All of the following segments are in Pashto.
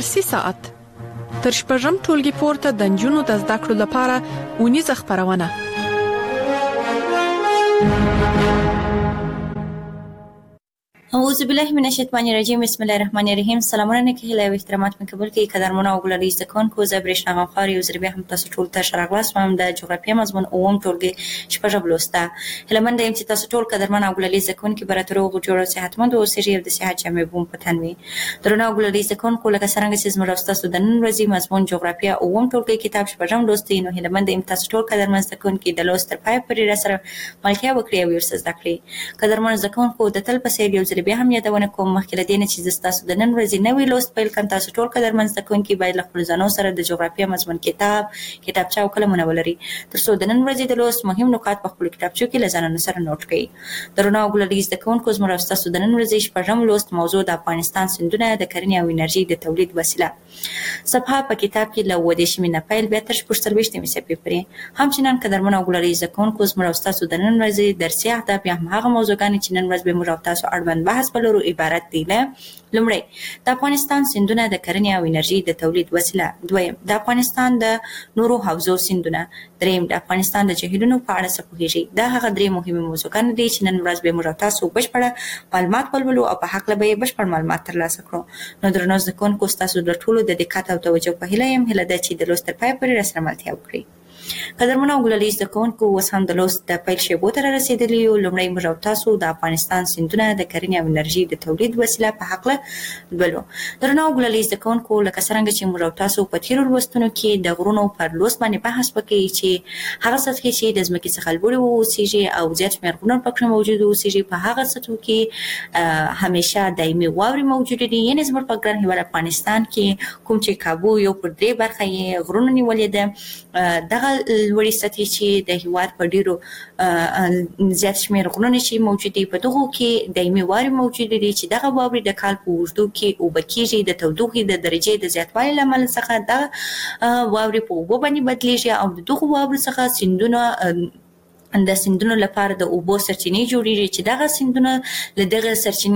درسي ساعت تر شپږم ټولګي پورته د نجونو د زده کړو لپاره اونیزه خپرونه. اعوذ بالله من الشیطان الرجیم. بسم الله الرحمن الرحیم. سلامونه نیکی و احترامات می قبول کی قدرمن او ګلالي زکون کو زبرشنا غفار یو زربه هم تاسو ټول ته شرغلاس مم د جغرافیه مضمون اوم ټولګي شپږم لوسته هلمند ایم چې تاسو ټول قدرمن او ګلالي زکون کی براترو جوړو صحتمند او سری د صحت جامع بوم پتنوي درنه او ګلالي زکون کو لکه څنګه چې زموږ تاسو د نن ورځې مضمون جغرافیه اوم ټولګي کتاب شپږم لوستي نو هلمند ایم تاسو ټول قدرمن زکون کی د لوستر پای پرې را سره ملکیا وکړي او ورسره زده کړئ. قدرمن زکون کو د تل په سیر یو زربه هم یادونه کوم مخکې لدینه چې تاسو د نن ورځې نوې لوست پیل کړئ. تاسو ټول قدرمن زده کوونکي باید له خپل ځانو سره د جغرافیه مضمون کتابچه او قلمونه ولري ترڅو د نن ورځې د لوست مهم نکات په خپل کتابچو کې له ځانونو سره نوٹ کړئ. درنو ګلالي زده کوونکو زموږ تاسو د نن ورځې شپږم لوست موضوع د افغانستان سیندونه د کرنې او انرژي د تولید وسیله صفحه په کتاب کې له 28 نه پیل بیا تر 44 صفحې پورې. همچنان قدرمن ګلالي زده کوونکو زموږ تاسو د نن ورځې درسي اهداف یا هغه موضوعګانې چې نن ورځ به موږ تاسو اړوند بحث بلرو عبارت دي له لومړی د افغانستان سیندونه د کرنې او انرژي د تولید وسیله، دویم د افغانستان د نورو حوزو سیندونه، دریم د افغانستان د جهیلونو په اړه څه پوهیږئ. دا هغه درې مهمه موضوعګانې دي چې نن ورځ به موږ تاسو بشپړه معلومات ولولو او په حق له به بشپړ معلومات ترلاسه کړو. نو درنو زده کوونکو تاسو د ټولو د دقت او توجه په هیله یم هله ده چې د لوست تر پای پورې راسره ملتیا وکړئ. قدرمن او ګلالي زده کوونکو اوس هم د لوست د پیل شیبو ته رسیدلي یو. لومړی موږ تاسو د افغانستان سیندونه د کرنې او انرژي د تولید وسیله په حق لولو. درنو ګلالي زده کوونکو لکه څنګه چې موږ تاسو په تیرو لوستونو کې د غرونو پر لوست باندې بحث وکړي چې هغه سطحې چې د ځمکې څخه لوړې اوسېږي او زیات شمېر غرونه پکې موجود اوسېږي په هغه سطحو کې همیشه دایمي واورې موجودې دي. یعنې زموږ په ګران هېواد افغانستان کې کوم چې کابو یو پر درې برخه یې غرونه نیولې ده دغه لوړې سطحې چې د هېواد په ډېرو زیات شمېر غرونه چې موجود دي په دغو کې دایمي واورې موجودې دي چې دغه واورې د کال په اوږدو کې اوبه کېږي. د تودوخې د درجې د زیاتوالي له امله څخه دغه واورې په اوبو باندې بدلېږي او د دغو واورو څخه سیندونه د سیندونو لپاره د اوبو سرچینې جوړېږي چې دغه سیندونه له دغه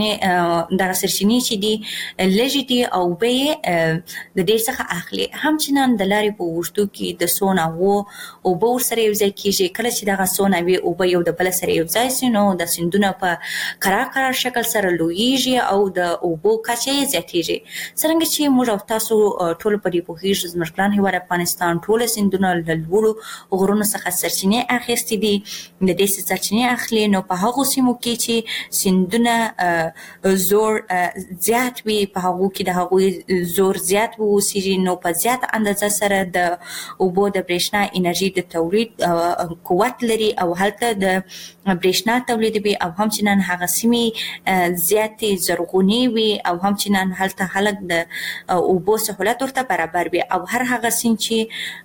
سرچینې چې دي لږې دي او اوبه یې د دې څخه اخلي. همچنان د لارې په اوږدو کې د څو ناوو اوبه ورسره یوځای کېږي. کله چې دغه څو ناوې اوبه یو د بله سره یوځای سي نو د سیندونه په قرار شکل سره لویږي او د اوبو کچه یې زیاتېږي. څرنګه چې موږ او تاسو ټول په دې پوهېږو زموږ ګران هېواد افغانستان ټوله سیندونه له لوړو غرونو څخه سرچینې اخیستې دي. د دې سرچینې اخلي نو په هغو سیمو کې چې سیندونه زور زیات وي په هغو کې د هغوی زور زیات واوسېږي نو په زیات اندازه سره د اوبو د برېښنا انرژي د تولید قوت لري او هلته د برېښنا تولیدوي او همچنان هغه سیمې زیاتې زرغونې وي او همچنان هلته خلک د اوبو سهولت ورته برابر وي او هر هغه سیند چې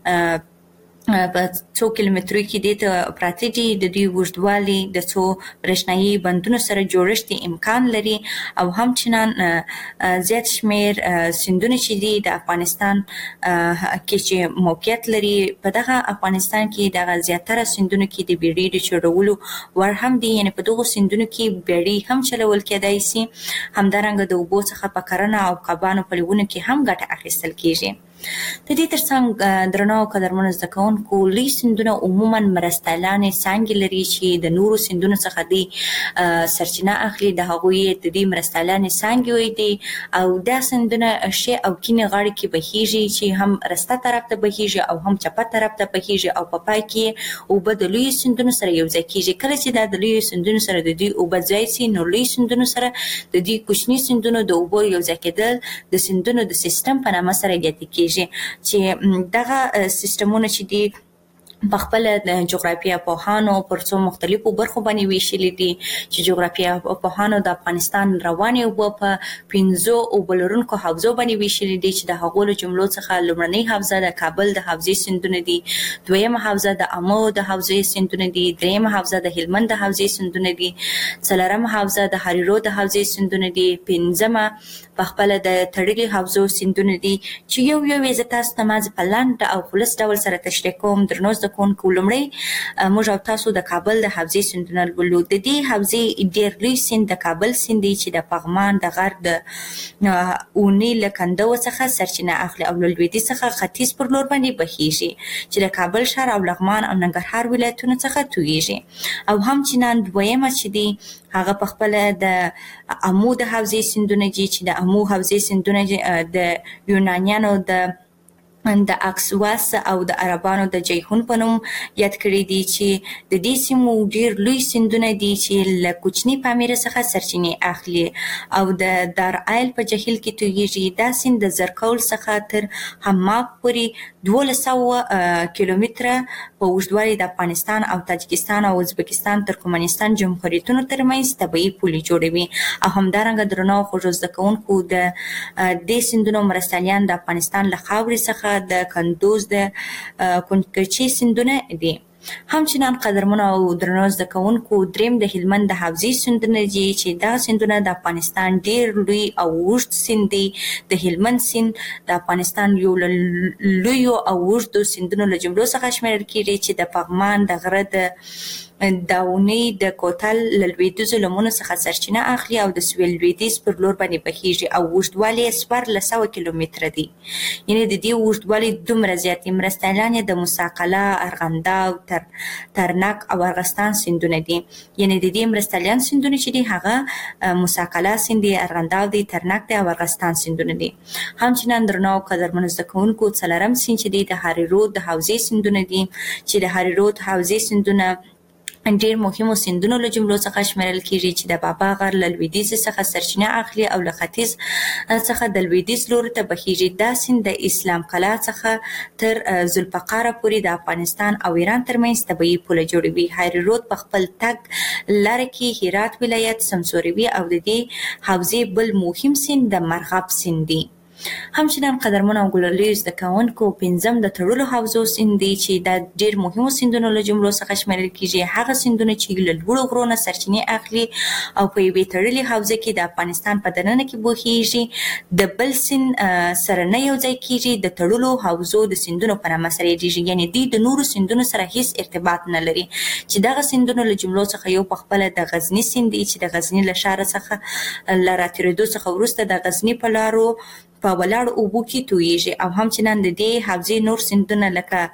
په څو کیلومترو کې دې ته پراته دي د دوی اوږدوالي د څو برېښنایي بندونو سره جوړښت امکان لري او همچنان زیات شمېر سیندونه چې دي د افغانستان کې چې موقعیت لري په دغه افغانستان کې دغه زیاتره سیندونو کې د بیړۍ د چلولو وړ هم دي. یعنې په دغو سیندونو کې بیړۍ هم چلول کېدای شي. همدارنګه د اوبو څخه په کرنه او کبانو په لیونو کې هم ګټه اخیستل کېږي. د دې ترڅنګ درنو قدرمنو زده کوونکو لوی سیندونه عموما مرستیالانې څانګې لري چې د نورو سیندونو څخه دې سرچینه اخلي. د هغوی د دې مرستیالانې څانګې دي او دا سیندونه ښې او کیڼې غاړې کې بهیږي چې هم رسته طرف ته بهیږي او هم چپه طرف ته بهیږي او په پای کې اوبه د لویو سیندونو سره یوځای کېږي. کله چې دا د لویو سیندونو سره د دوی اوبه ځای سي نو لویو سیندونو سره د دوی کوچني سیندونو د اوبو یوځای کېدل د سیندونو د سیستم په نامه سره یادې کېږي چې دغه سیستمونه چې دي په خپل د جغرافیه پوهانو پر څو مختلفو برخو باندې ویشلي دي چې جغرافیه پوهانو د افغانستان روانې اوبه په 5 اوبه لرونکو حوزو باندې ویشلي دي چې د هغو له جملو څخه لومړنۍ حوزه د کابل د حوزې سیندونه دي، دویمه حوزه د امو د حوزې سیندونه دي، دریمه حوزه د هلمند د حوزې سیندونه دي، څلورمه حوزه د هریرود د حوزې سیندونه دي، پنځمه په خپل د تړلي حوزو سیندونه دي چې یو یې زه تاسو ته په لاندې او خلاص ډول سره تشریح کوم. درنو زده کوونکو لومړی موږ او تاسو د کابل د حوزې سیندونه لولو. د دې حوزې ډېر لوی سیند د کابل سیند دی چې د پغمان د غر د اونې له کنډو څخه سرچینه اخلي او له لویدیځ څخه ختیځ پر لور باندې بهیږي چې د کابل ښار او لغمان او ننګرهار ولایتونو څخه تویږي. او همچنان دویمه چې دی هغه په خپل د امو د حوزې سیندونه دي چې د امو حوزې سیندونه د یونانیانو د اکسواس او د عربانو د جیهون په نوم یاد کړي دي چې د دې سیمو ډېر لوی سیندونه دي چې له کوچني پامیره څخه سرچینې اخلي او د دارایل په جهیل کې تویږي. دا سیند د زرکول څخه تر حماق پورې 1200 کیلومتره په اوږدوالي د افغانستان او تاجکستان او ازبکستان ترکمنستان جمهوریتونو ترمنځ طبیعي پولې جوړوي. او همدارنګه درنو خوږو زده کوونکو د دې سیندونو مرستیالان د افغانستان له خاورې څخه د کندوز د کنکرچي سیندونه دي. همچنان قدرمنو او درنو زده کوونکو دریم د هلمند د حوزې سیندونه دي چې دا سیندونه د افغانستان ډېر لوی او اوږد سیند دی. د هلمند سیند د افغانستان یو له لویو او اوږدو سیندونو له جملو څخه شمیرل کېږي چې د پغمان د غره د داونۍ د کوتل له لویدیځو لمنو څخه سرچینه اخلي او د سویل لویدیځ پر لور باندې بهیږي او اوږدوالی یې 1400 کیلومتره دی. یعنې د دې اوږدوالی دومره زیات دی. مرستیالان یې د موسی قلعه، ارغنداو، ترنک او ارغستان سیندونه دي. یعنې د دې مرستیالان سیندونه چې دي هغه موسی قلعه سیند دی، ارغنداو دی، ترنک دی او ارغستان سیندونه دي. همچنان درنو قدرمنو زده کوونکو څلورم سیند چې دی د هاري رود د حوزې سیندونه دي چې د هاري رود حوزې سیندونه ډېر مهمو سیندونو له جملو څخه شمیرل کېږي چې د بابا غر له لویدیځ څخه سرچینه اخلي او له ختیځ څخه د لویدیځ لوري ته بهیږي. دا سیند د اسلام قلعه څخه تر ذوالفقاره پورې د افغانستان او ایران ترمنځ طبیعي پوله جوړوي. هاري رود په خپل تګ لاره کې هرات ولایت سمسوروي او د دې حوزې بل مهم سیند د مرغاب سیند دی. همچنان قدرمنو او ګلاليو زده کوونکو پنځم د تړلو حوزو سیند دی چې دا ډېر مهمو سیندونو له جملو څخه شمیرل کېږي. هغه سیندونه چې له لوړو غرو نه سرچینې اخلي او په یوې تړلې حوزه کې د افغانستان په دننه کې بهیږي، د بل سیند سره نه یوځای کېږي، د تړلو حوزو د سیندونو په نامه سره یادېږي. یعنې دوی د نورو سیندونو سره هیڅ ارتباط نه لري چې دغه سیندونو له جملو څخه یو په خپله د غزني سیند دی چې د غزني له ښاره څخه له راتېرېدو څخه وروسته د غزني په لارو په ولاړو اوبو کې تویږي. او همچنان د دې حوزې نور سیندونه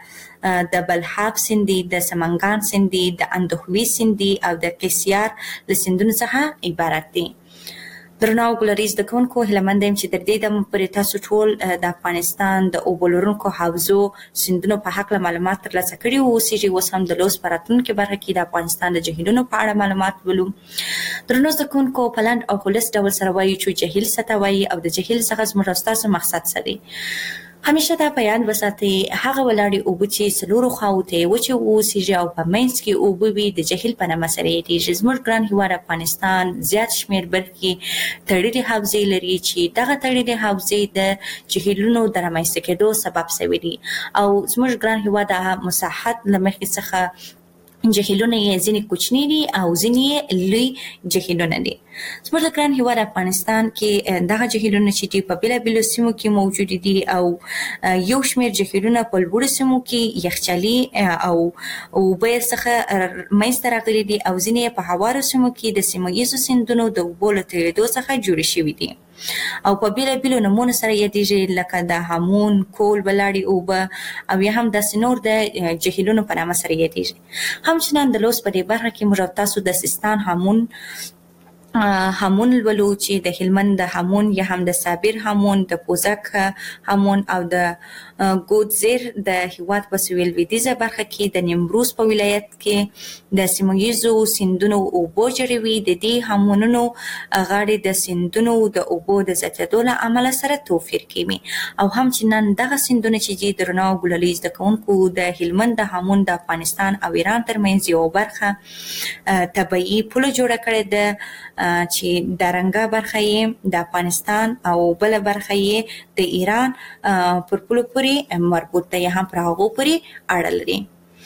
لکه د بلحاب سیند دی، د سمنګان سیند دی، د اندخوي سیند دی او د قیصیار له سیندونو څخه عبارت دی. درنو ګلالي زده کوونکو هیله یم چې تر دې دمه پورې تاسو ټول د افغانستان د اوبو لرونکو حوزو سیندونو په هکله معلومات ترلاسه کړي اوسیږي. اوس هم د لوست په راتلونکې برخه کې د افغانستان د جهیلونو په اړه معلومات ولو. درنو زده کوونکو په لنډ او خلص ډول سره وایو چې جهیل څه ته وایي او د جهیل څخه زموږ او ستاسو مقصد څه دی. همیشه دا په یاد وساتئ هغه ولاړې اوبه چې څلورو خواوو ته یې وچې واوسیږي او په منځ کې اوبه وي د جهیل په نامه سره یادېږي. زموږ ګران هېواد افغانستان زیات شمېر برخې تړلې حوزې لري چې دغه تړلې حوزې د جهیلونو د رامنځته کېدو سبب شوي دي او زموږ ګران هېواد د مساحت له مخې څخه جهیلونه یې ځینې کوچني دي او ځینې یې لوی جهیلونه دي. زموږ د ګران هېواد افغانستان کې دغه جهیلونه چې دي په بېلابېلو سیمو کې موجود دي او یو شمېر جهیلونه په لوړو سیمو کې یخچالي او اوبه یې څخه منځته راغلي دي او ځینې یې په هوارو سیمو کې د سیمه ییزو سیندونو د اوبو له تویېدو څخه جوړې شوي دي او په بېلابېلو نومونو سره یادېږي لکه د هامون، کول ولاړې اوبه او یا هم داسې نور د جهیلونو په نامه سره یادېږي. همچنان د لوست په دې برخه کې موږ او تاسو د سیستان هامون لولو چې د هلمند د هامون یا هم د صابر هامون، د پوزک هامون او د ګودزیر د هېواد په سویل لویدیځه برخه کې د نیمروز په ولایت کې د سیمه ییزو سیندونو اوبو جوړوي. د دې هامونونو غاړې د سیندونو د اوبو د زیاتېدو له امله سره توپیر کوي او همچنان دغه سیندونه چې دي درنو ګلالي زده کوونکو د هلمند د هامون د افغانستان او ایران ترمنځ یوه برخه طبیعي پوله جوړه کړې ده چې درنګه برخه یې د افغانستان او بله برخه یې د ایران پر پولو پورې مربوط ده یا هم پر هغو پورې اړه لري.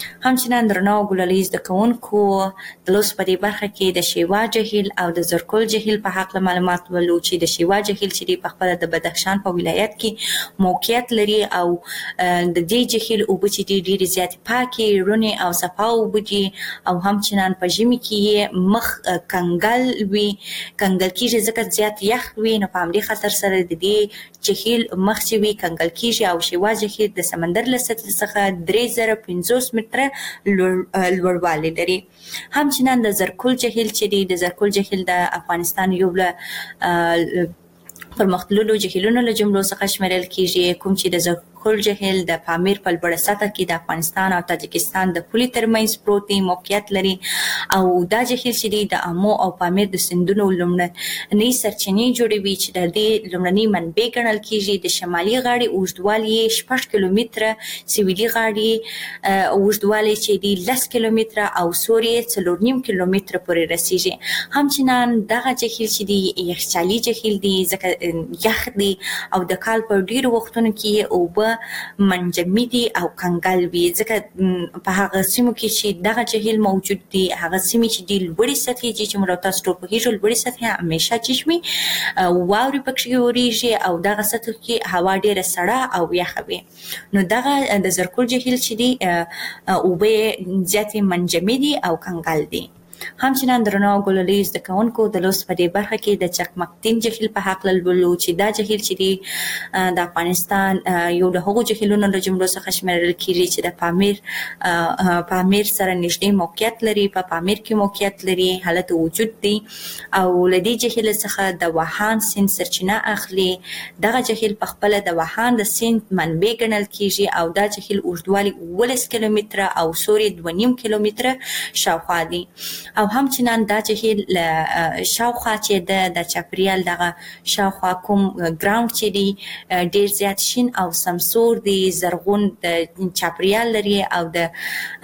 همچنان درنو او ګلالي زده کوونکو د لوست په دې برخه کې د شیوا جهیل او د زرکل جهیل په حق معلومات ولو چې د شیوا جهیل چې په خپل د بدخشان په ولایت کې موقعیت لري او د دې جهیل اوبه چې ډېرې زیاتې پاکې رونې او صفا اوبه دي او همچنان په ژمي کې مخ کنګل وي کنګل کېږي ځکه زیات یخ وي نو په همدې خاطر سره د دې جهیل مخ چې وي کنګل کېږي او شیوا جهیل د سمندر له سطحې څخه 3050 متره لوړوالی لري. همچنان د زرکل جهیل چې دی د زرکل جهیل د افغانستان یو له پرمختللو جهیلونو له جملو څخه شمیرل کېږي کوم چې د زرکل جهیل د پامیر په لوړه سطح کې د افغانستان او تاجکستان د پولې ترمنځ پروت دی موقعیت لري او دا جهیل چې دی د امو او پامیر د سیندونو لومړنۍ سرچینې جوړوي چې د دې لومړنۍ منبع ګڼل کېږي. د شمالي غاړې اوږدوالی 6 کیلومتره، سویلي غاړې اوږدوالی چې دی 10 کیلومتره او سوري 4.5 کیلومتره پورې رسیږي. همچنان دغه جهیل چې دی یخچالي جهیل دی ځکه یخ دی او د کال په ډیرو وختونو کې اوبه منجمدي او کنګل وي ځکه په هغه سیمو کې چې دغه جهیل موجود دی هغه سیمې چې دی لوړې سطحې چې موږ تاسو ټول پوهیږو لوړې سطحې همیشه چشمي واورې پکې اورېږي او دغه سطح کې هوا ډیره سړه او یخه وي. نو دغه د زرکل جهیل چې دی اوبه زیاتې منجمدي او کنګل دي. همچنان درنو او ګلالي زده کوونکو د لوست په دې برخه کې د چکمکتین جهیل په حق لولو چې دا جهیل چې دی د افغانستان یو له هغو جهیلونو له جملو څخه شمیرل کېږي چې د پامیر سره نږدې موقعیت لري په پامیر کې موقعیت لري حالت وجود دی او له دې جهیل څخه د وهان سیند سرچینه اخلي. دغه جهیل په خپل د وهان د سیند منبع ګڼل کېږي او دا جهیل اوږدوالی 19 کیلومتره او سوري 2.5 کیلومتره شاوخوا دی او همچنان دا جهیل شاوخوا چې د چاپریال دغه شاوخوا کوم ګراوند چې دی ډیر زیات شین او سمسور دی زرغون د چاپریال لري او د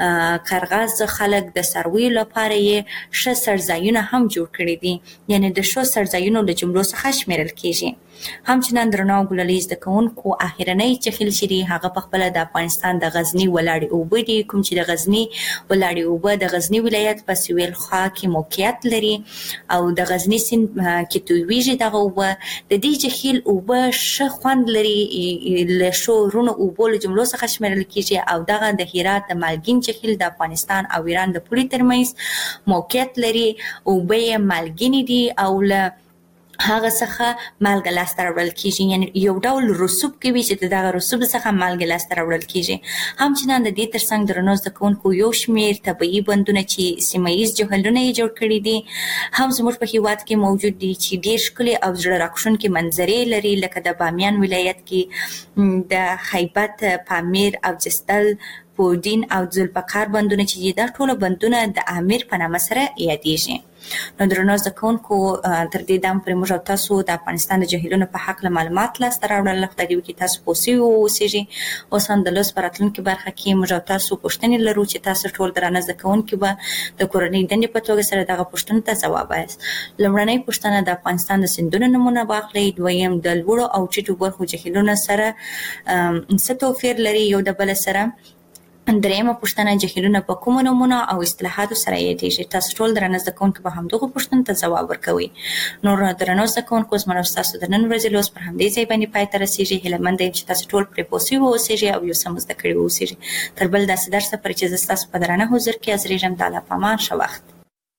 قرغاز خلک د سروي لپاره یې ښه سرځایونه هم جوړ کړي دي یعنی د ښو سرځایونو له جملو څخه شمیرل کېږي. همچنان درنو ګلالي زده کوونکو اخرنۍ جهیل چې دی هغه په خپل د افغانستان د غزني ولاړې اوبه دي کوم چې د غزني ولاړې اوبه د غزني ولایت په سویل خوا کې موقعیت لري او د غزني سیند کې تویږي دغه اوبه. د دې جهیل اوبه ښه خوند لري له ښو رونو اوبو له جملو څخه شمیرل کېږي او دغه د هرات د مالګین جهیل د افغانستان او ایران د پولې ترمنځ موقعیت لري. اوبه یې مالګینې دي او له هغه څخه مالګه لاسته راوړل کېږي یعنی یو ډول رسوب کوي چې دغه رسوب څخه مالګه لاسته راوړل کېږي. همچنان د دې ترڅنګ درنو زده کوونکو یو شمېر طبیعي بندونه چې سیمه ییز جهیلونه یې جوړ کړي دي هم زموږ په هېواد کې موجود دي چې ډېر ښکلي او زړه راښکونکي منظرې لري لکه د بامیان ولایت کې د خیبت، پامیر او جستل، پودین او ذوالفقار بندونه چې دا ټول بندونه د امیر په نامه سره یادېږي. نو درنو زده کوونکو تر دې دم پورې موږ تاسو د افغانستان د جهیلونو په حق معلومات لاسته راوړل. خدای دې وکړي تاسو پوه سوي واوسېږئ. اوس هم د لوست په راتلونکي برخه کې موږ تاسو پوښتنې لرو چې تاسو ټول درانه زده کوونکي به د کورنۍ دندې په توګه سره دغه پوښتنو ته ځواب وایاست. لومړنۍ پوښتنه د افغانستان د سیندونو نومونه واخلئ. دویم د لوړو او ټیټو برخو جهیلونو سره څه توپیر لري یو د بل سره. دریمه پوښتنه جهیلونه په کومو نومونو او اصطلاحاتو سره یادېږي. تاسو ټول درانه زده کوونکي به همدغو پوښتنو ته ځواب ورکوئ. نور درنو زده کوونکو زما او ستاسو د نن ورځې لوست پر همدې ځای باندې پای ته رسېږي. هیله مند یم چې تاسو ټول پرې پوه سوي واوسېږئ او یو څه مو زده کړي واوسېږئ. تر بل داسې درسه پورې چې زه ستاسو په درانه حضور کې حاضرېږم د الله په امان. ښه وخت.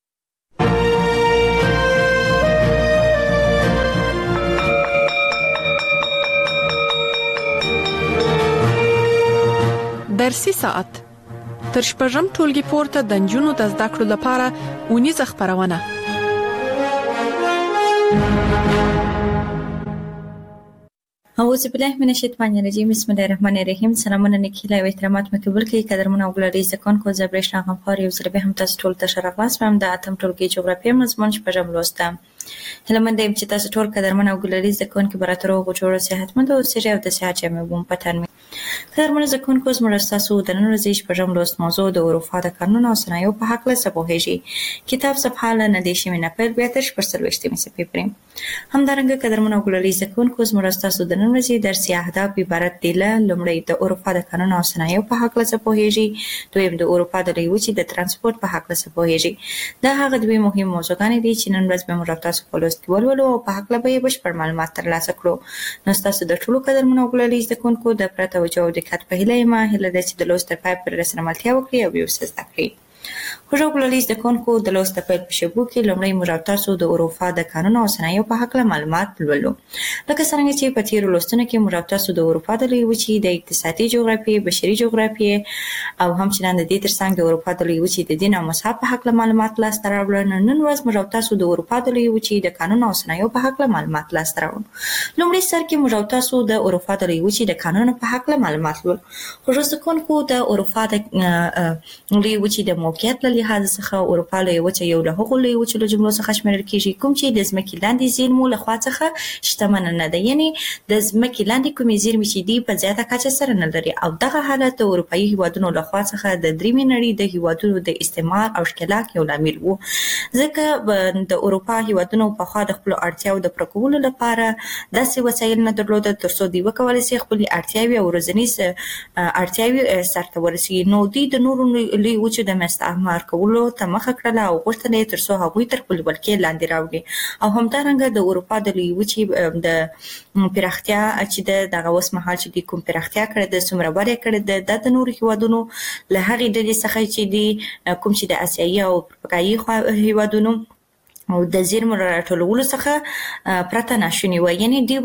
درسي ساعت تر شپږم ټولګي پورته د نجونو د زده کړو لپاره اونیزه خپرونه. اعوذ بالله من الشیطان الرجیم. بسم الله الرحمن الرحیم. سلامونه نیکیله او احترامات مې قبول کړئ. قدرمن او ګلالي زده کوونکو زه برېښنا غمخوار یو ځل بیا هم تاسو ټول ته ښه راغلاست وایم د اتم ټولګي جغرافیه مضمون شپږم لوست ته. هیله مند یم چې تاسو ټول قدرمن او ګلالي زده کوونکي به راته روغ جوړ صحتمند اوسئ او د صحت جامې به مو په تن وي. قدرمن زده کوونکو زموږ ستاسو د نن ورځې شپږم لوست موضوع د اروپا د قانون او صنایعو په هکله څه پوهیږئ. کتاب صفحه له 90 نه پیل بیا تر 40 صفحې پورې. همدارنګه قدرمن او ګلالي زکونکو زموږ تاسو د نن ورځې درسي اهداف عبارت دي له لومړی د اروپا د قانون او صنایعو په هکله څه پوهیږي، دویم د اروپا د لویې وچې د ترانسپورت په هکله څه پوهیږي. دا هغه دوه مهم موضوعګانې دي چې نن ورځ به موږ تاسو په لوست کې ولولو او په هکله به بشپړ معلومات ترلاسه کړو. نو تاسو د ټولو قدرمن او ګلالي زکونکو د پرته توجه او دقت په هیله یم هیله ده چې د لوست تر پای پورې راسره ملتیا وکړئ او یو څه زده کړئ. خوږو ګلالي زکونکو د لوست د پیل په شیبو کې لومړی موږ تاسو د اروپا د قانون او صنایعو په هکله معلومات لولو. لکه څنګه چې په تیرو لوستونو کې موږ تاسو د اروپا د لویې وچې د اقتصادي جغرافیې، بشري جغرافیې او همچنان د دې ترڅنګ د اروپا د لویې وچې د دین او مذهب په هکله معلومات لاسته راوړل. نن ورځ موږ تاسو د اروپا د لویې وچې د قانون او صنایعو په هکله معلومات لاسته راوړو. لومړی سر کې موږ تاسو د اروپا د لویې وچې د قانون په هکله معلومات لولو. خوږو زکونکو د اروپا د لویې وچې د موقعیت له لحاظ څخه اروپا لویه وچه یو له هغو لویو وچو له جملو څخه شمیرل کیږي کوم چې د ځمکې لاندې زیرمو له خوا څخه شتمنه نه ده، یعنی د ځمکې لاندې کومې زیرمې چې دي په زیاته کچه سره نه لري او دغه حالت د اروپایي هیوادونو له خوا څخه د دریمې نړۍ د هیوادونو د استعمار او ښکېلاک یو لامل و، ځکه د اروپا هیوادونو پخوا د خپلو اړتیاوو د پوره کولو لپاره داسې وسایل نه درلودل ترڅو دوی وکولی شي خپلې اړتیاوې او ورځنیز اړتیاوې سرته ورسوي. نو دوی د نورو لویو وچو د مستعمر کولو ته مخه کړله او غوښتل یې ترڅو هغوی تر خپلې ولکې لاندې راوړي او همدارنګه د اروپا د لویې وچې د پراختیا چې دغه اوس مهال چې دوی کوم پراختیا کړې ده، څومره وده یې کړې ده، دا د نورو هیوادونو له هغې ډلې څخه چې دي کوم چې د اسیایي او افریقایي هیوادونو او د زیرمو راټولولو څخه پرته ناشونې وه، یعنې دوی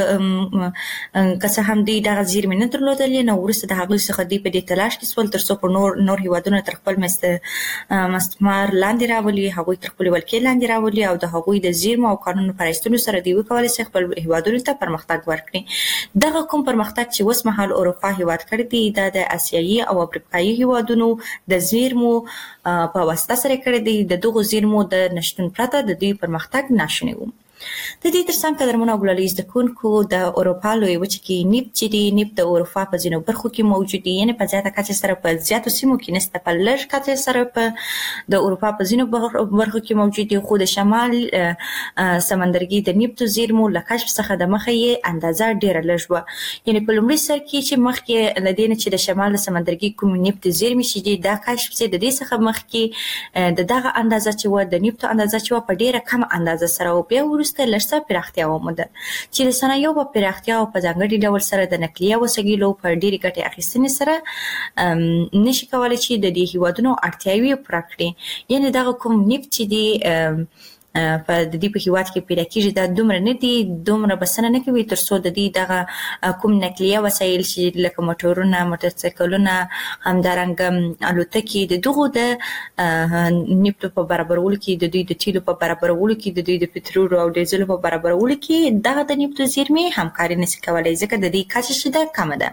که څه هم دوی دغه زیرمې نه درلودلې نو وروسته د هغوی څخه دوی په دې تلاش کې سول ترڅو په نور هیوادونه تر خپل مستعمر لاندې راولي، هغوی تر خپلې ولکې لاندې راولي او د هغوی د زیرمو او کانونو په رایستلو سره دوی وکولی شي خپل هیوادونو ته پرمختګ ورکړي. دغه کوم پرمختګ چې اوس مهال اروپا هیواد کړی دی دا د اسیایي او افریقایي هیوادونو د زیرمو په واسطه سره کړی دی. د دغو زیرمو د نشتون پرته د دوی پرمختګ ناشونی و. د دې ترڅنګ قدرمنو او ګلالي زدهکوونکو د اروپا لویې وچې کې نفت چې دی نفت د اروپا په ځینو برخو کې موجود دی، یعنې په زیاته کچه سره په زیاتو سیمو کې نشته، په لږ کچه سره په د اروپا په ځینو برخو کې موجود دی، خو د شمال سمندرګي د نفتو زیرمو له کشف څخه د مخه یې اندازه ډیره لږ وه. یعنې په لومړي سر کې چې مخکې له دې نه چې د شمال سمندرګي کوم نفت زیرمې چې دي دا کشف شي، د دې څخه مخکې د دغه اندازه چې وه د نفتو اندازه چې وه په ډیره کمه اندازه سره و. بیا وروسته لږ څه پراختیا وموندل چې د صنایعو په پراختیا او په ځانګړي ډول سره د نقلیه وسایلو په ډیرې ګټې اخیستنې سره نشي کولی چې د دې هیوادونو اړتیاوې پوره کړي. یعنې دغه کوم نفت چې دی په د دې په هیواد کې پیدا کیږي دا دومره نه دي، دومره بسنه نه کوي ترڅو د دې دغه کوم نقلیه وسایل چې لکه موټرونه، موټرسایکلونه، همدارنګه الوتکې د دغو د نفتو په برابرولو کې، د دوی د تیلو په برابرولو کې، د دوی د پټرولو او ډیزلو په برابرولو کې دغه د نفتو زیرمې همکاري نشي کولی ځکه د دې کچه چې ده کمه ده.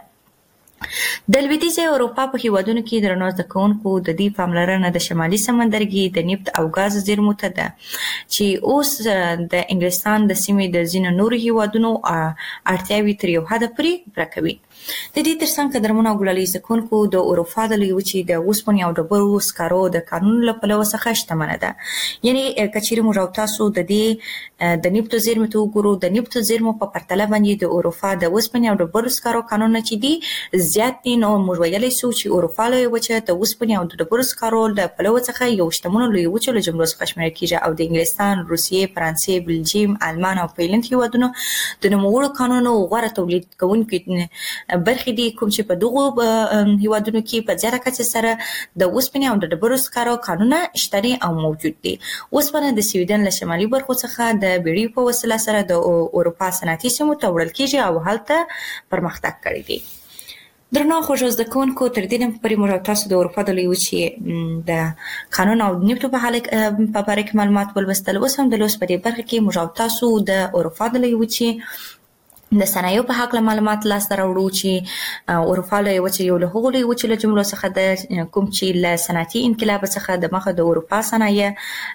د لویدیځې اروپا په هیوادونو کې درنو زده کوونکو د دې پاملرنه د شمالي سمندرګي د نفت او ګاز زیرمو ته ده چې اوس د انګلستان د سیمې د ځینو نورو هیوادونو اړتیاوې تر یو حده پورې پوره کوي. د دې ترڅنګ قدرمنو او ګلالي زده کوونکو د اروپا د لویې وچې د اوسپنې او ډبرو سکرو د کانونو له پلوه څخه شتمنه ده. یعنې که چیرې موږ او تاسو د دې د نفتو زیرمو ته وګورو، د نفتو زیرمو په پرتله باندې د اروپا د اوسپنې او ډبرو سکرو کانونه چې دي زیات دي، نو موږ ویلی شو چې اروپا لویه وچه د اوسپنې او د ډبرو سکرو له پلوه څخه یو شتمنو لویو وچو له جملو څخه شمیرل کیږي او د انګلستان، روسیې، فرانسې، بلجیم، آلمان او فنلنډ هیوادونو د نوموړو کانونو غوره تولید کوونکي برخې دي کوم چې په دغو هیوادونو کې په زیاته کچه سره د اوسپنې او د ډبرو سکرو کانونه شته دي او موجود دي. اوسپنه د سویډن له شمالي برخو څخه د بیړیو په وسیله سره د اروپا صنعتي سیمو ته وړل کیږي او هلته پرمختګ کړی دی. درنو خوږو زده کوونکو تر دې نه پورې موږ تاسو د اروپا د لویې وچې د قانون او نفتو په باره کې معلومات ولوستل. اوس هم د لوست په دې برخه کې موږ تاسو د اروپا د لویې وچې د صنایعو په هکله معلومات لاسته راوړو چې اروپا لویه وچه یو له هغو لویو وچو له جملو څخه ده کوم چې له صنعتي انقلاب څخه د مخه د اروپا صنایع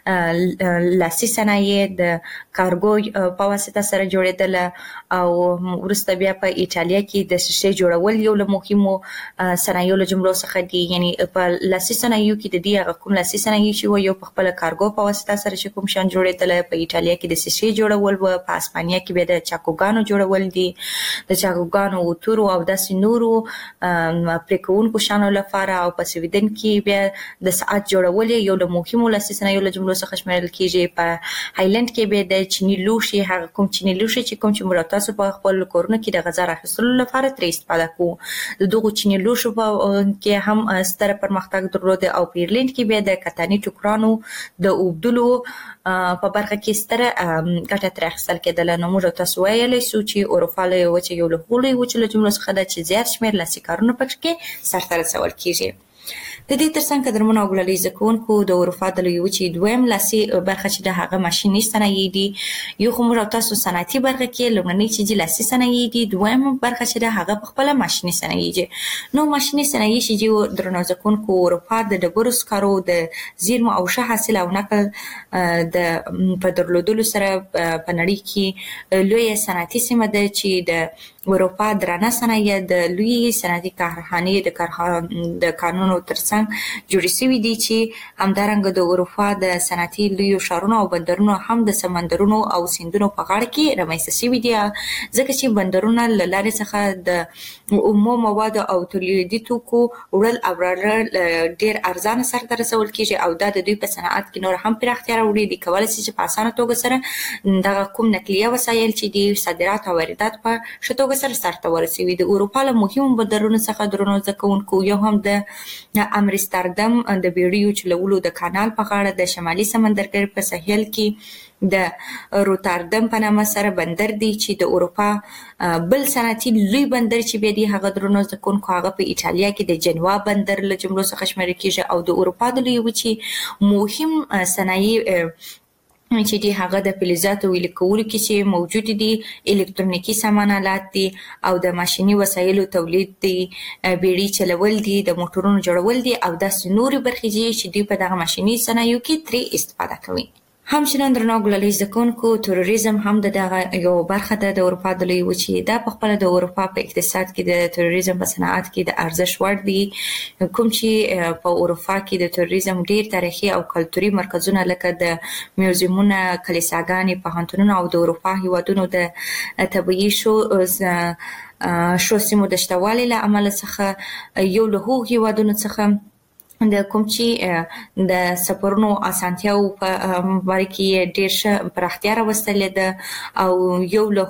لاسي صنایع د کارګو په واسطه سره جوړېدله او وروسته بیا په ایټالیا کې د شیشې جوړول یو له مهمو صنایعو له جملو څخه دي. یعنی په لاسي صنایعو کې د دې هغه کوم لاسي صنایع چې و یو په خپله کارګو په واسطه سره چې کوم شیان جوړېدله، په ایټالیا کې د شیشې جوړول و، په اسپانیا کې بیا د چاکوګانو جوړول دي، د چاکوګانو اوتورو او داسې نورو پرې کوونکو شیانو لپاره، او په سویډن کې بیا د ساعت جوړول یو له مهمو لاسي صنایعو له جملو څخه شمیرل کیږي. په هایلند کې بیا د چیني لوښي، هغه کوم چیني لوښي چې کوم چې موږ تاسو په خپل کورونو کې د غذا راخیستلو لپاره ترې استفاده کوو، د دغو چیني لوښو په کې هم ستر پرمختګ درلود. او په ایرلند کې بیا د کتاني ټوکرانو د اوبدلو په برخه کې ستره ګټه ترې اخیستل کېدله. نو موږ تاسو ویلی سو چې اروپا لویه وچه یو له هغو لویو وچو له جملو څخه ده چې زیات شمېر لاسي کارونه پکې سرته رسول کېږي. د دې ترڅنګ قدرمنو او ګلالي زده کوونکو د اروپا د لویې وچې دویم لاسي برخه چې د هغه ماشیني صنایع دي. یو خو موږ تاسو صنعتي برخه کې لومړنۍ چې دي لاسي صنایع دي، دویم برخه چې د هغه په خپله ماشیني صنایع دي. نو ماشیني صنایع چې دي درنو زده کوونکو اروپا د ډبرو سکرو د زیرمو او ښه حاصل او نقل د په درلودلو سره په نړۍ کې لویه صنعتي سیمه ده چې د اروپا درانه صنایع د لوی صنعتي کارخانې د کانونو ترڅنګ جوړې شوي دي، چې همدارنګه د اروپا د صنعتي لویو ښارونو او بندرونو هم د سمندرونو او سیندونو په غاړه کې رامنځته شوي دي، ځکه چې بندرونه له لارې څخه د اومو موادو او تولیدي توکو وړل او راوړل ډېر ارزانه سرته رسول کېږي، او دا د دوی په صنعت کې نور هم پراختیا راوړي. دوی کولی شي چې په اسانه توګه سره دغه کوم نقلیه وسایل چې دي صادرات او واردات په ښه توګه سرته ورسوي. د اروپا له مهمو بندرونو څخه درنو زده کوونکو یو هم د امستردام د بیړیو چلولو د کانال په غاړه د شمالي سمندرګي په ساحل کې د روتردام په نامه سره بندر دی، چې د اروپا بل صنعتي لوی بندر چې بیا دی هغه درنو زده کوونکو هغه په ایټالیا کې د جنوا بندر له جملو څخه شمیرل کېږي. او د اروپا د لویې وچې مهم صنایع چې دي هغه د فلزاتو ویلې کولو کې چې موجود دي، الکترونیکي سامان آلات دي، او د ماشیني وسایلو تولید دي، بیړۍ چلول دي، د موټرونو جوړول دي، او داسې نورې برخې دي چې دوی په دغه ماشیني صنایعو کې ترې استفاده کوي. همچنان درنو ګلالي زده کوونکو تروریزم هم د دغه یو برخه ده د اروپا د لویې وچې. دا په خپله د اروپا په اقتصاد کې د تروریزم په صنعت کې د ارزښت وړ دي، کوم چې په اروپا کې د تروریزم ډېر تاریخي او کلتوري مرکزونه لکه د میوزیمونه، کلیساګانې، پوهنتونونه او د اروپا هیوادونو د طبیعي شو سیمو د شتوالي له امله څخه یو له هغو هیوادونو څخه د کوم چې د سفرونو اسانتیاو په باره کې ډېر ښه پراختیا راوستلې ده، او یو له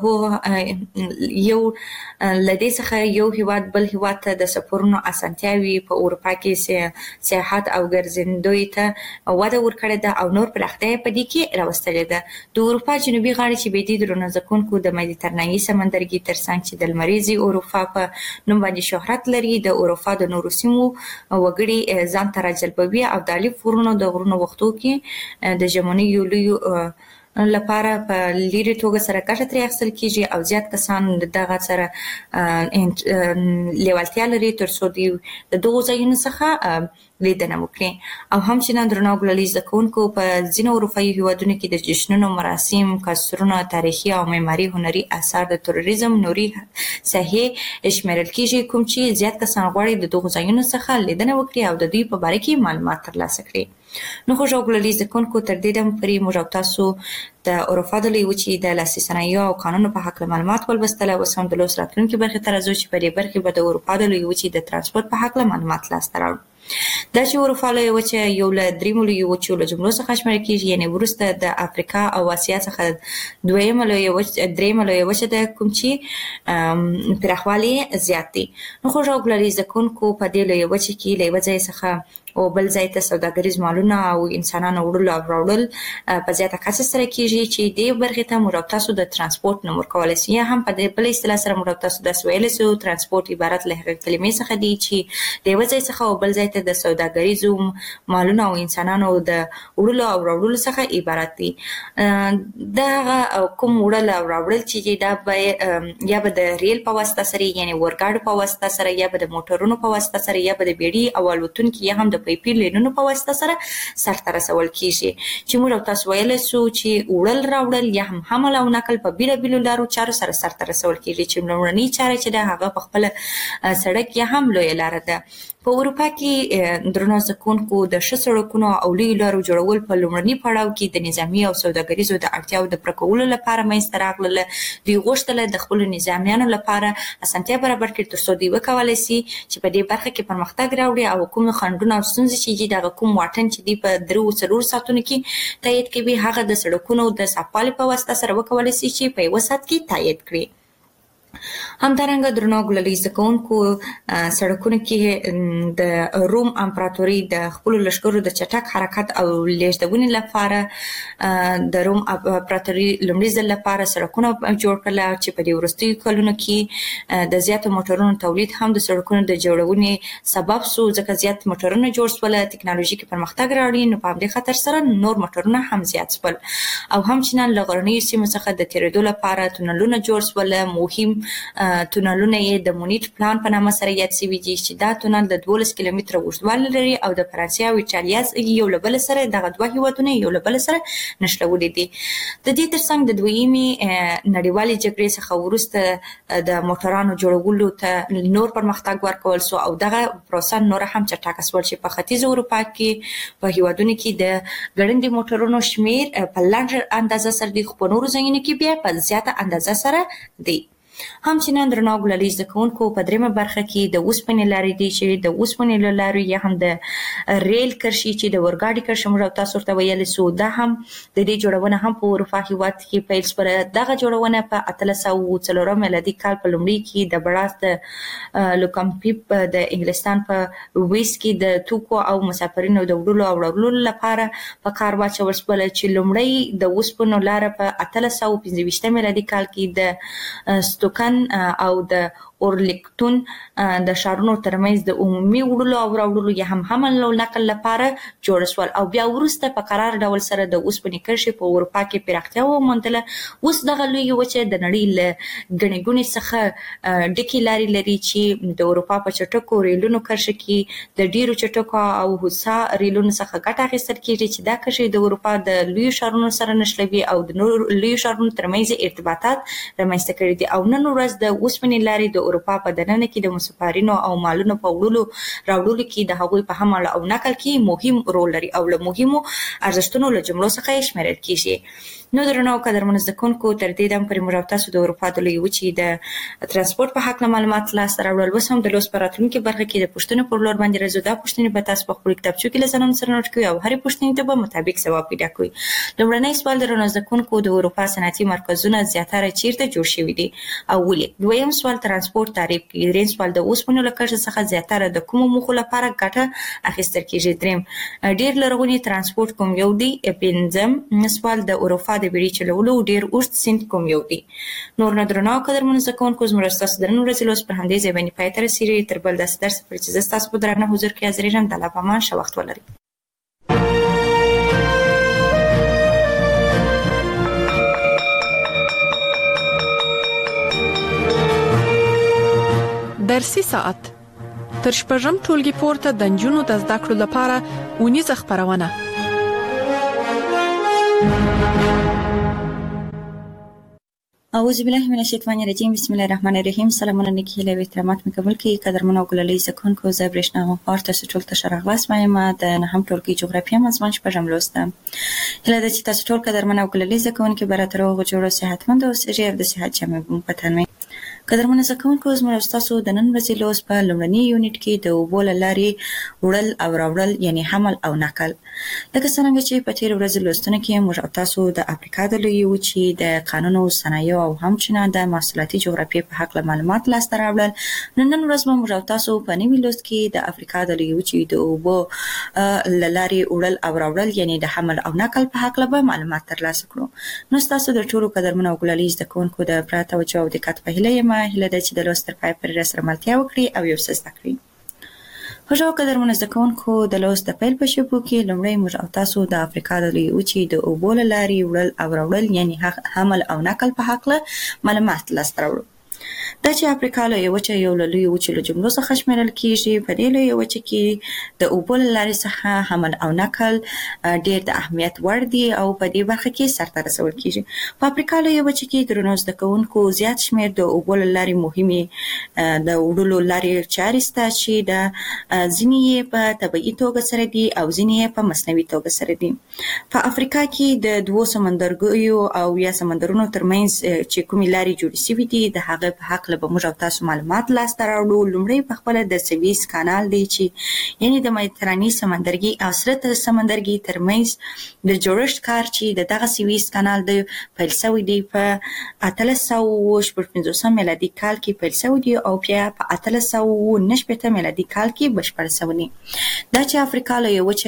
دې څخه یو هیواد بل هیواد ته د سفرونو اسانتیاوې په اروپا کې سیاحت او ګرځندوی ته وده ورکړې ده، او نور پراختیا په دې کې راوستلې ده. د اروپا جنوبي غاړې چې بیا دي درنو زده کوونکو د مدیترانهي سمندرګي ترڅنګ چې د لمریزې اروپا په نوم باندې شهرت لري، د اروپا د نورو سیمو وګړي ځان ته راجلبوي، او د الف غرونو د غرونو وختو کې د ژمنۍ یو لوی لپاره په لیرې توګه سره ګټه ترې اخیستل کېږي، او زیات کسان دغه سره لیوالتیا لري تر څو دوی د دغو ځایونو څخه لیدنه وکړي. او همچنان درنو ګلالي زده کوونکو په ځینو اروپایي هیوادونو کې د جشنونو، مراسم، کلتورونه، تاریخي او معماري هنري اثار د تروریزم نوري ساحې شمیرل کېږي، کوم چې زیات کسان غواړي د دغو ځایونو څخه لیدنه وکړي او د دوی په باره کې معلومات ترلاسه کړي. نو خوږو ګلالي زده کوونکو تر دې دمه پورې موږ او تاسو د اروپا د لویې وچې د لاسي صنایعو او کانونو په هکله معلومات ولوستل، اوس هم د لوست راتلونکې برخې ته راځو چې په دې برخې به د اروپا د لویې وچې د ترانسپورت په هکله معلومات لاسته راوړو. دا چې اروپا لویه وچه یو له دریمو لویو وچو له جملو څخه شمیرل کېږي، یعنې وروسته د افریقا او اسیا څخه درېیمه لویه وچه ده، کوم چې پراخوالی زیات دی. نو خوږو ګلالي زده کوونکو په دې لویه وچه کې له یوه ځای څخه او بل ځای ته سوداګریز مالونه او انسانانو وړل او راوړل په زیاته کچه سره کیږي چې د برخې ته موږ تاسو د ترانسپورت نوم ورکول شي. یا هم په دې بل اصطلاح سره موږ تاسو د ویل شو ترانسپورت عبارت له هغه کلمې څخه دی چې د یو ځای څخه او بل ځای ته د سوداګریزو مالونه او انسانانو د وړلو او راوړلو څخه عبارت دی. دا کوم وړل او راوړل چې دا به یا به د ریل په واسطه سره یعنی ورګاډ په واسطه سره یا به د موټرونو په واسطه سره یا به د بیړۍ او الوتونکو یا هم د پیپي لینونو په واسطه سره سرته رسول کیږي چې موږ تاسو ویل شو چې وړل راوړل یا هم حمل او نقل په بیلابیلو لارو چارو سره سرته رسول کیږي چې لومړنی چاره چې د هغه په خپل سړک یا هم لوی لار ده. په اروپا کې درنو زکونکو د ښه سړکونو او لوی لارو جوړول په لومړني پړاو کې د نظامی او سوداګریزو د اړتیاو د پوره کولو لپاره منځته راغلل. دوی غوښتل د خپل نظامیانو لپاره اسانتیا برابر کړي ترڅو دوی وکولای شي چې په دې برخه کې پرمختګ راوړي او کوم خنډونه او ستونزې چې د کوم واټن چې دی په 3 ساعتونو کې تایید کوي هغه د سړکونو د صفالې په واسطه سره وکولای شي چې په 1 ساعت کې تایید کړي. همدارنګه درنو ګللي زکونکو سړکونو کې د روم امپراتوري د خپل لشکرو د چټک حرکت او لیږدونې لپاره د روم امپراتوري لومړي ځل لپاره سړکونه جوړ کړل چې په دې وروستیو کلونو کې د زیاتو موټرونو تولید هم د سړکونو د جوړونې سبب شو ځکه زیات موټرونه جوړ شول ټکنالوژیکي پرمختګ راوړي نو په دې خاطر سره نور موټرونه هم زیات شول او هم چې نن لغړنۍ سیمو څخه د تیرېدو لپاره تونلونه جوړ شول. مهم تونلونه یې د مونیټ پلان په نامه سره یاد شوي دي چې دا تونل د 12 کیلومتره اوږدوالی لري او د فرانسې او ایټالیا یو له بل سره دغه دوه هیوادونه یو له بل سره نښلولي دي. د دې ترڅنګ د دویمې نړیوالې جګړې څخه وروسته د موټرانو جوړولو ته نور پرمختګ ورکول شو او دغه پروسه نور هم چټکه شول چې په ختیځ اروپا کې په هیوادونو کې د ګړندي موټرونو شمیر په لنډه اندازه سره د خپل نورو ځایونو کې بیا په زیاته اندازه سره دی. هم چې نن درنو ګللي زکونکو په دریمه برخه کې د اوسپنې لارې دي چې د اوسپنې لارې یا هم د ریل کرښې چې د ورګاډي کرښه موږ تاسو ورته ویل شو دا هم د دې جوړونه هم په اروپا هیواد کې پیل شوه. دغه جوړونه په 1804 میلادي کال په لومړي کې د براست لوکمپیپ د انګلستان په ویس کې د توکو او مسافرینو د وړلو او راوړلو لپاره په کار واچول شول چې لومړی د اوسپنو لار په 1825 میلادي کال کې د ستوکن او د اورلیکتون د شارونو ترمنځ د عمومي وړلو او راوړلو یا هم حمل او نقل لپاره جوړ شول او بیا وروسته په قرار ډول سره د اوسپنې کرښې په اروپا کې پراختیا وموندله. اوس دغه لوی وچه د نړۍ له ګڼې ګوڼې څخه ډکې لارې لري چې د اروپا په چټکو ریلونو کرښه کې د ډیرو چټکو او هوسا ریلونو څخه ګټه اخیستل کیږي چې دا کرښې د اروپا د لوی شارونو سره نښلوي او د نور لوی شارونو ترمنځ ارتباطات رامنځته کړي دي او نن ورځ د اوسپنې لارې د اروپا په دننه کې د مسافرینو او مالونو په وړلو راوړلو کې د هغوی په حمل او نقل کې مهم رول لري او له مهمو ارزښتونو له جملو څخه یې شمیرل کیږي. نو درنو قدرمنو زکونکو تر دې دم پرې موږ تاسو د اروپا د لوی وچې د ترانسپورت په حق معلومات لاسته راوړل. اوس هم د لوس پراتونکو برخه کې د پوښتنو پر لور باندې راځو. دا پوښتنې به تاسو په خپل کتابچو کې لزنم سره نوٹ کړئ او هرې پوښتنې ته به مطابق ځواب پیدا کړئ. لومړنی سوال درنو زکونکو د اروپا صنعتي مرکزونه زیاتره چیرته جوړ شوي دي او ولې؟ دویم سوال ترانسپورت تعریف کړئ. دریم سوال د اوسپنو له کرښې څخه زیاتره د کومو موخو لپاره ګټه اخیستل کیږي؟ دریم ډیر لرغونی ترانسپورت کوم یو دی؟ پنځم سوال د اروپا د بیړۍ چلولو ډیر اوږد سیند کوم یو دی؟ نور نه درنو قدرمنو زکونکو زموږ ستاسو د نن ورځې لوست پر همدې ځای باندې پای ته رسیږي. تر بل داسې درس پورې چې زه ستاسو په درانه حضور کې حاضرېږم د الله په امان ښه وخت ولرئ. درسي ساعت تر شپږم ټولګي پورته د نجونو د زده کړو لپاره اونیزه خپرونه. اعوذ بالله من الشیطان الرجیم بسم الله الرحمن الرحیم. سلامونه نیکی له احترامات مې قبول کړئ. قدرمنو ګللي زکونکو زه برېښنا غوښار تاسو ټول ته ښه راغلاست وایم. د نهم ټولګي جغرافیه مضمون شپږم لوست ده. هیله ده چې تاسو ټول قدرمنو ګللي زکونکو به راته روغ جوړ او صحتمند اوسئ او د صحت جامې په تن وي. قدرمنو زده کوونکو، زموږ ستاسو د نن ورځې لوست په لومړني یونټ کې د اوبو له لارې وړل او راوړل یعنې حمل او نقل. لکه څرنګه چې په تېرو ورځو لوستونو کې موږ او تاسو د افریقا د لویې وچې د قانونو، صنایعو او همچنان د محصولاتي جغرافیې په هکله معلومات لاسته راوړل، نو نن ورځ به موږ او تاسو په نوي لوست کې د افریقا د لویې وچې د اوبو له لارې وړل او راوړل یعنې د حمل او نقل په هکله به معلومات ترلاسه کړو. نو ستاسو د ټولو قدرمنو او ګلالي زده کوونکو د پوره توجه او دقت په هیله یم. هیله ده چې د لوست تر پای پورې راسره ملتیا وکړي او یو څه زده کړي. خوږو قدرمنو زده کوونکو، د لوست د پیل په شیبو کې لومړی موږ او تاسو د افریقا د لویې وچې د اوبو له لارې وړل او راوړل یعنې حمل او نقل په هکله معلومات لاسته راوړو. دا چې افریقا لویه وچه یو له لویو وچو له جملو څخه شمیرل کیږي، په دې لویه وچه کې د اوبو له لارې څخه حمل او نقل ډېر د اهمیت وړ دي او په دې برخه کې سرته رسول کیږي. په افریقا لویه وچه کې درنو زده کوونکو زیات شمیر د اوبو له لارې مهمې د وړلو لارې چارې شته چې د ځینې یې په طبیعي توګه سره دي او ځینې یې په مصنوعي توګه سره دي. په افریقا کې د دوو سمندرګیو او یا سمندرونو ترمنځ چې کومې لارې جوړې شوي دي د هغه په هکله به موږ او تاسو معلومات لاسته راوړو. لومړی په خپله د سویس کانال دی چې یعنې د مدیترانې سمندرګي او سره سمندرګي ترمنځ د جوړښت کار چې د دغه سویس کانال د پیل شوی دی په 1850 میلادي کال کې پیل شوی دی او بیا په 1869 میلادي کال کې بشپړ شوی دی. دا چې افریقا لویه وچه